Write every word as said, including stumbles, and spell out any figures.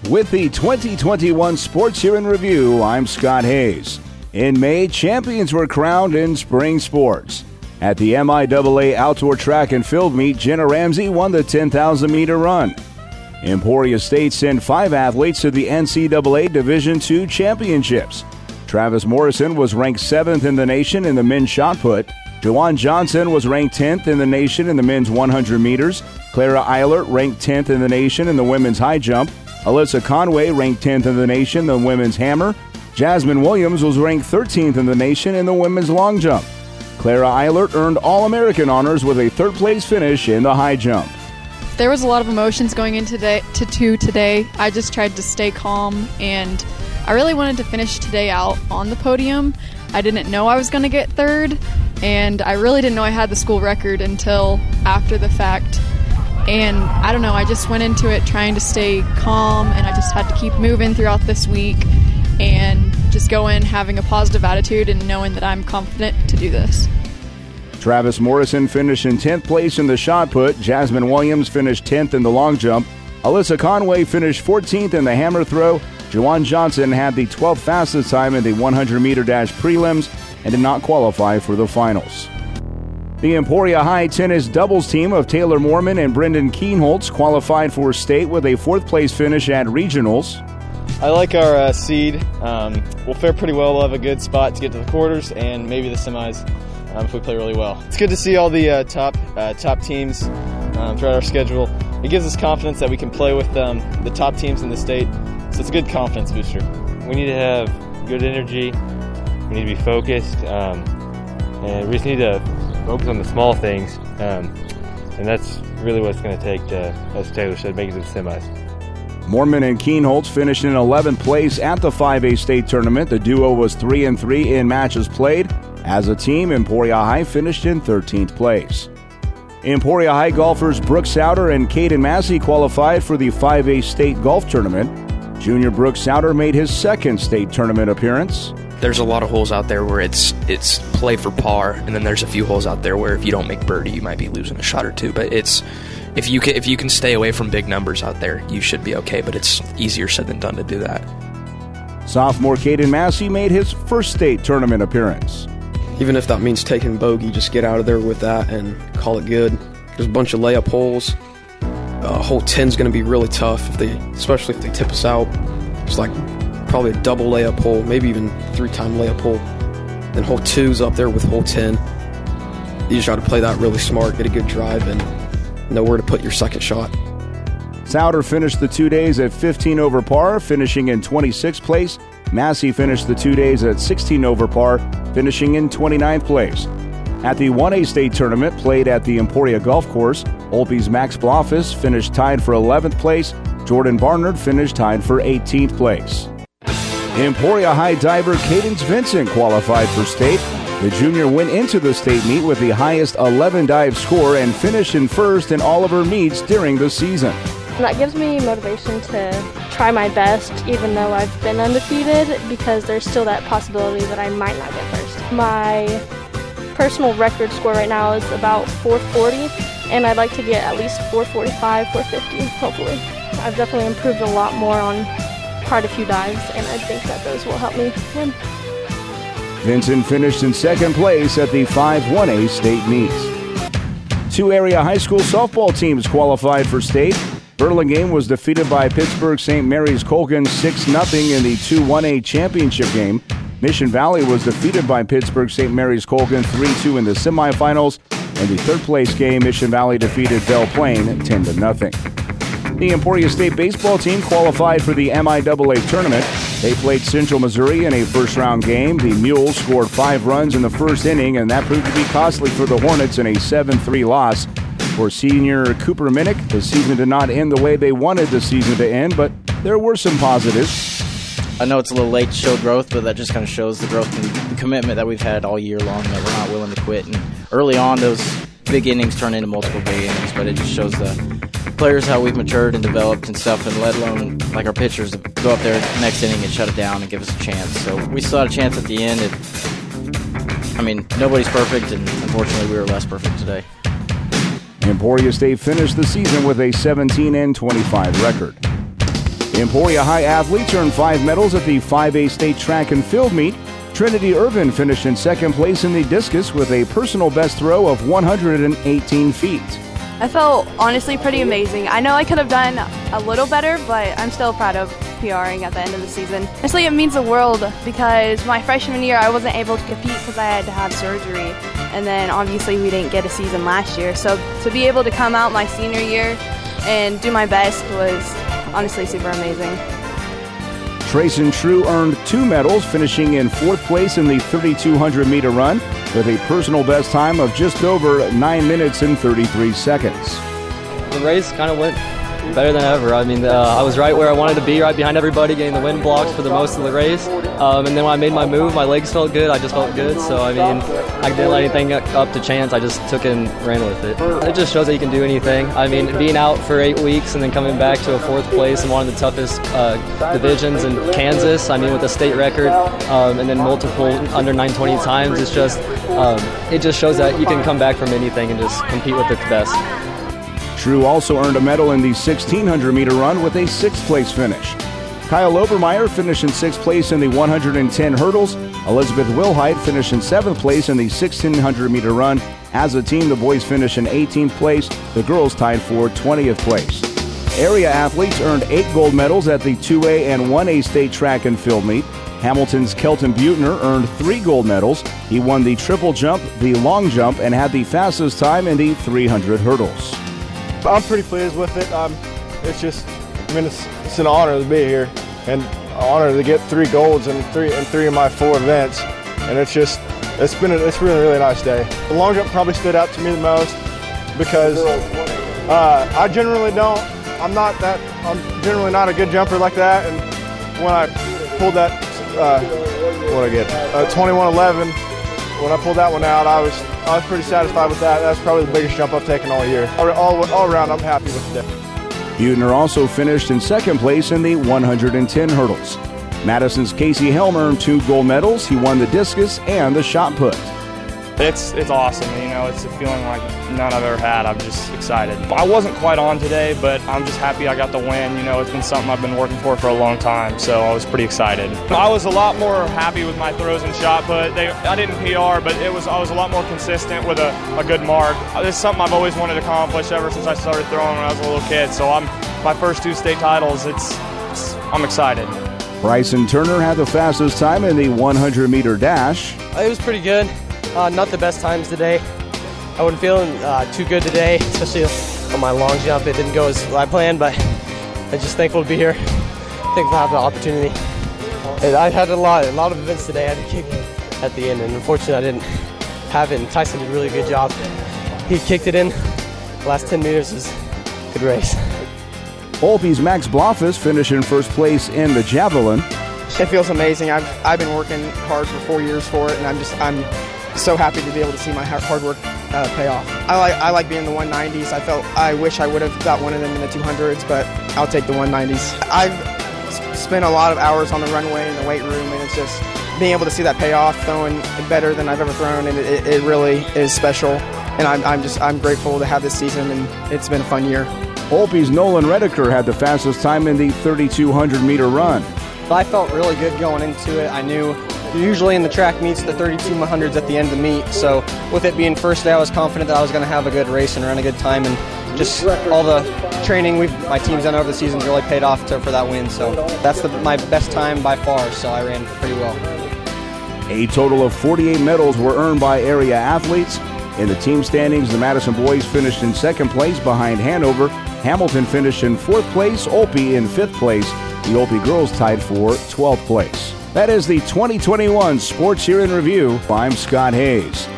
With the twenty twenty-one Sports Year in Review, I'm Scott Hayes. In May, champions were crowned in spring sports. At the M I A A Outdoor Track and Field Meet, Jenna Ramsey won the ten thousand meter run. Emporia State sent five athletes to the N C double A Division two Championships. Travis Morrison was ranked seventh in the nation in the men's shot put. Juwan Johnson was ranked tenth in the nation in the men's one hundred meters. Clara Eilert ranked tenth in the nation in the women's high jump. Alyssa Conway ranked tenth in the nation in the women's hammer. Jasmine Williams was ranked thirteenth in the nation in the women's long jump. Clara Eilert earned All-American honors with a third-place finish in the high jump. There was a lot of emotions going into today, to two today. I just tried to stay calm, and I really wanted to finish today out on the podium. I didn't know I was going to get third, and I really didn't know I had the school record until after the fact. And I don't know, I just went into it trying to stay calm, and I just had to keep moving throughout this week and just go in having a positive attitude and knowing that I'm confident to do this. Travis Morrison finished in tenth place in the shot put. Jasmine Williams finished tenth in the long jump. Alyssa Conway finished fourteenth in the hammer throw. Juwan Johnson had the twelfth fastest time in the one hundred meter dash prelims and did not qualify for the finals. The Emporia High tennis doubles team of Taylor Moorman and Brendan Keenholtz qualified for state with a fourth place finish at regionals. I like our uh, seed. Um, we'll fare pretty well. We'll have a good spot to get to the quarters and maybe the semis um, if we play really well. It's good to see all the uh, top uh, top teams um, throughout our schedule. It gives us confidence that we can play with um, the top teams in the state. So it's a good confidence booster. We need to have good energy. We need to be focused. Um, and we just need to focus on the small things. Um, and that's really what it's going to take to, as Taylor said, make it to the semis. Moorman and Keenholtz finished in eleventh place at the five A state tournament. The duo was three and three in matches played. As a team, Emporia High finished in thirteenth place. Emporia High golfers Brooke Souter and Caden Massey qualified for the five A state golf tournament. Junior Brooke Souter made his second state tournament appearance. There's a lot of holes out there where it's it's play for par, and then there's a few holes out there where if you don't make birdie, you might be losing a shot or two. But it's if you can if you can stay away from big numbers out there, you should be okay. But it's easier said than done to do that. Sophomore Caden Massey made his first state tournament appearance. Even if that means taking bogey, just get out of there with that and call it good. There's a bunch of layup holes. Uh, hole ten's going to be really tough, if they, especially if they tip us out. It's like probably a double layup hole, maybe even three-time layup hole. Then hole two's up there with hole ten. You just try to play that really smart, get a good drive, and know where to put your second shot. Souter finished the two days at fifteen over par, finishing in twenty-sixth place. Massey finished the two days at sixteen over par, finishing in twenty-ninth place. At the one A state tournament played at the Emporia Golf Course, Olpey's Max Blofis finished tied for eleventh place. Jordan Barnard finished tied for eighteenth place. Emporia High diver Cadence Vincent qualified for state. The junior went into the state meet with the highest eleven dive score and finished in first in all of her meets during the season. That gives me motivation to try my best, even though I've been undefeated, because there's still that possibility that I might not get first. My personal record score right now is about four forty, and I'd like to get at least four forty-five, four fifty, hopefully. I've definitely improved a lot more on quite a few dives, and I think that those will help me win. Vincent finished in second place at the five one A state meets. Two area high school softball teams qualified for state. Burlingame was defeated by Pittsburgh Saint Mary's Colgan six nothing in the two one A championship game. Mission Valley was defeated by Pittsburgh Saint Mary's Colgan three two in the semifinals. In the third place game, Mission Valley defeated Belle Plaine ten to nothing. The Emporia State baseball team qualified for the M I A A tournament. They played Central Missouri in a first-round game. The Mules scored five runs in the first inning, and that proved to be costly for the Hornets in a seven three loss. For senior Cooper Minnick, the season did not end the way they wanted the season to end, but there were some positives. I know it's a little late to show growth, but that just kind of shows the growth and the commitment that we've had all year long, that we're not willing to quit. And early on, those big innings turn into multiple big innings, but it just shows the players how we've matured and developed and stuff, and let alone like our pitchers go up there next inning and shut it down and give us a chance. So we still had a chance at the end. It, I mean, nobody's perfect, and unfortunately we were less perfect today. Emporia State finished the season with a seventeen and twenty-five record. Emporia High athletes earned five medals at the five A state track and field meet. Trinity Irvin finished in second place in the discus with a personal best throw of one hundred eighteen feet. I felt honestly pretty amazing. I know I could have done a little better, but I'm still proud of PRing at the end of the season. Honestly, it means the world because my freshman year I wasn't able to compete because I had to have surgery. And then obviously we didn't get a season last year. So to be able to come out my senior year and do my best was honestly super amazing. Trayson True earned two medals, finishing in fourth place in the thirty-two hundred meter run with a personal best time of just over nine minutes and thirty-three seconds. The race kind of went better than ever. I mean, uh, I was right where I wanted to be, right behind everybody, getting the wind blocks for the most of the race. Um, and then when I made my move, my legs felt good. I just felt good. So, I mean, I didn't let anything up to chance. I just took it and ran with it. It just shows that you can do anything. I mean, being out for eight weeks and then coming back to a fourth place in one of the toughest uh, divisions in Kansas, I mean, with a state record, um, and then multiple under nine twenty times, it's just, um, it just shows that you can come back from anything and just compete with the best. True also earned a medal in the sixteen hundred meter run with a sixth place finish. Kyle Obermeyer finished in sixth place in the one hundred ten hurdles. Elizabeth Wilhite finished in seventh place in the sixteen hundred meter run. As a team, the boys finished in eighteenth place. The girls tied for twentieth place. Area athletes earned eight gold medals at the two A and one A state track and field meet. Hamilton's Kelton Butner earned three gold medals. He won the triple jump, the long jump, and had the fastest time in the three hundred hurdles. I'm pretty pleased with it. Um, it's just, I mean, it's, it's an honor to be here, and an honor to get three golds in three in three of my four events. And it's just, it's been, a, it's been a really nice day. The long jump probably stood out to me the most because uh, I generally don't. I'm not that. I'm generally not a good jumper like that. And when I pulled that, uh, what did I get? Uh, twenty-one eleven. When I pulled that one out, I was I was pretty satisfied with that. That's probably the biggest jump I've taken all year. All, all, all around, I'm happy with the day. Butner also finished in second place in the one hundred ten hurdles. Madison's Casey Helm earned two gold medals. He won the discus and the shot put. It's it's awesome. You know, it's a feeling like none I've ever had. I'm just excited. I wasn't quite on today, but I'm just happy I got the win. You know, it's been something I've been working for for a long time, so I was pretty excited. I was a lot more happy with my throws and shot put. They, I didn't P R, but it was I was a lot more consistent with a, a good mark. It's something I've always wanted to accomplish ever since I started throwing when I was a little kid. So I'm my first two state titles. It's, it's I'm excited. Bryson Turner had the fastest time in the one hundred meter dash. It was pretty good. Uh, not the best times today. I wasn't feeling uh, too good today, especially on my long jump. It didn't go as I planned, but I'm just thankful to be here. Thankful to have the opportunity. And I had a lot, a lot of events today. I had to kick at the end, and unfortunately I didn't have it. And Tyson did a really good job. He kicked it in. The last ten meters was a good race. Olpe's Max Blofus finished in first place in the javelin. It feels amazing. I've I've been working hard for four years for it, and I'm just I'm. so happy to be able to see my hard work uh, pay off. I like I like being in the one nineties. I felt I wish I would have got one of them in the two hundreds, but I'll take the one nineties. I've spent a lot of hours on the runway in the weight room, and it's just being able to see that pay off, throwing better than I've ever thrown, and it, it really is special. And I'm I'm just I'm grateful to have this season, and it's been a fun year. Olpe's Nolan Redeker had the fastest time in the thirty-two hundred meter run. I felt really good going into it. I knew usually in the track meets the thirty-two hundreds at the end of the meet, so with it being first day I was confident that I was going to have a good race and run a good time, and just all the training we've my team's done over the season really paid off to, for that win. So that's the, my best time by far, so I ran pretty well. A total of forty-eight medals were earned by area athletes. In the team standings, the Madison boys finished in second place behind Hanover. Hamilton finished in fourth place, Olpe in fifth place. The Olpe girls tied for twelfth place. That is the twenty twenty-one Sports Year in Review. I'm Scott Hayes.